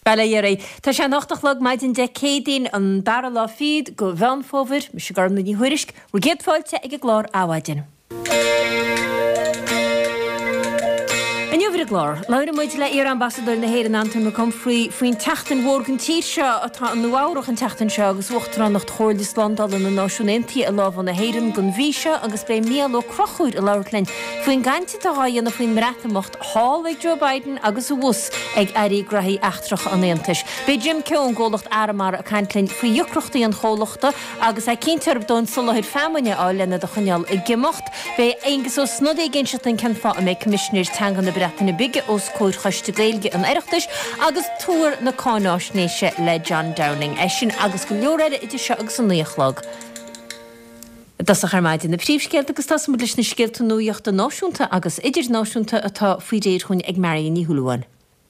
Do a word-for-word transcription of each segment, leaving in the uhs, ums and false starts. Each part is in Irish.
Bella Yeri, tá sé nachtalog maid in de cédín an dar lá fiad go bheanfóver, me se gar na ní huirisk, ru géadfáilte ag glár áhaidin. Aniuhar glár, Laura muid le ar ambassador na héir an Anton McComfrey faoin teachtain mhórgan tír seo atá an nuárach an teachtain seo agus uachtarán nach chóirlis Landal an na náisiúntaí a lábhan na héireann gon bhí seo agus bré míal ó crochúid a Lauraclainn faoin gainte tá haíanna faoin mreatamocht hall ag Joe Biden agus a bhus ag airí grathí achtrach an éantais. Bé Jim Keown ggólacht aramar a caintlainn faoi dheocrochtaí an chólachta agus a cíntearb don sulathir feamaine á lena do chuneal i gimocht bé agus ó snodé géinseat an cenfá a méid commissionéir teangan na breataine bige os cóir chuiste gailge an aireachtais agus túr na cánáisnéise le John Downing. É sin agus go leorréide idir seo agus an nuochlog. Das a charmaid in na príomhscéalt agus tá mu leis na scéalta nuíochta náisiúnta agus idir náisiúnta atá faoi réir chuin ag marí ní thuúlain.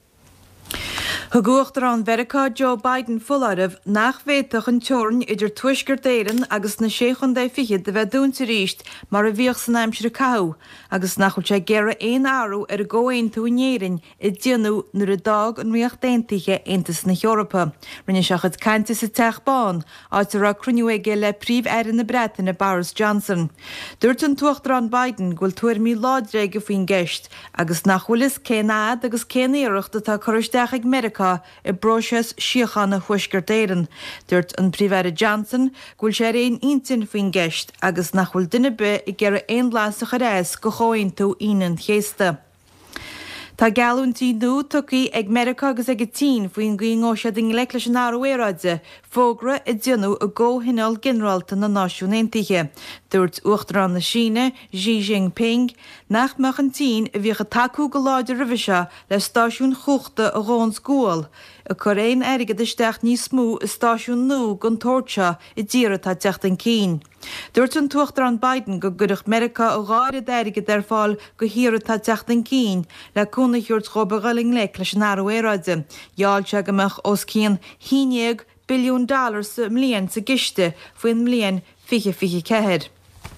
Thugóachtar an Mheiriceá Joe Biden fularibh nach bhéadach an teorainn idir tuaisgur d'éireann agus na séchon dé fichiid de bheith dúnta ríist mar a bhíoh san aimsir caú, agus nach chuil sé gcéire éon áru ar a ggóin tú néireann i dionú nuair a dag an riocht déintiche Aontas na Eorpa. Rinne seachad cainte sa teachbáin áitar a cruniuige le príomh éireann na Breataine Boris Johnson. Dúirt an tuachtar an Biden ghfuil tuair mí ládréige faoin gceist agus nach bhfuil is cé nád agus cé éireacht atá choristeach ag Mheiriceá i broses siochan na thuaisgur d'éireann. Dúirt an príomh Johnson ghfuil sé réon intin faoin gceist agus nach bhfuil duine be i gceire aon lásach a réis go chóinn tú inan chéasta. Tá gealúntí nó tucaí ag Mheiriceá agus ag tí faoin gcuingóise ding le leis an áróéráide fógra i dionú a ggóhinál generalta na náisiúntaithe. Dúirt uachtarán na Síne, Xi Jinping, nach meach an tí a bhíocha taú go láidir rihise le stáisiún chuachta a ghón scúil. A chur éon airigad isteach níos smú i stáisiún nó gon tóirte i ddíra tá techt an cín. Dúirt an tuachtar an Biden go gurach Mheiriceá a gáir airigad ar fáil go hiúra tá techt an cín le cúnaúirt chobagáling le leis an áróéráide. Jáilte agamach os cían híineag billiún dollar sa mlíon sa giste faoin mlíon fiche fiche ceithir.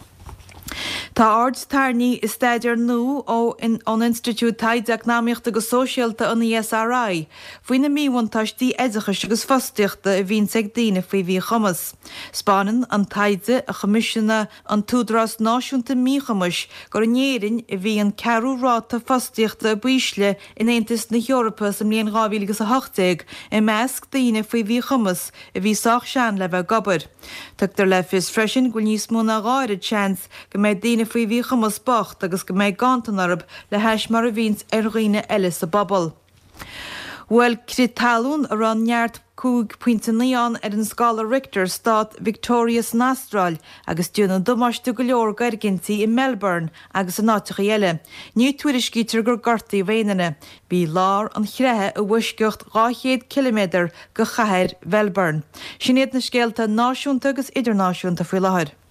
Tá ard tarní is staidir nó ó in an Institút Taideachnáíochta go sóisialta an I S R I, faoin na míhaintáistí éidechas agus fostiíochta a bhín ag daine faoi bhí chumas. Spáinan an taide a chomisisiúna an túdrás náisiúnta míchamas gur an éireann a bhí an cearúráta fostiíochta a buisle in Aontas na Eorpa sa mlíon gábhílagus a hochtaigh i measc daine faoi bhí chumas a bhí sách sean le bheith gobar. Tugtar le fis freisin ghfuil níos mó na gáire chans go méid daine faoi bhí chumas bocht agus go méid gantan arab le heis mar a bhíns ar roiine eile sa bobbal. Well, critalún ar an neart cúg puinte níán ar an scala Richter stát Victorious Nastral agus dúna domáiste go leor gargintaí i Melbourne agus an áiticha eile. Ní tuairiscítar gur gortaí bhéanaine. Bhí lár an chreithe a bhuisceocht gáchéad kilometr go chathir Melbourne. Sin iad na scéalta náisiúnta agus idirnáisiúnta faoi láthair.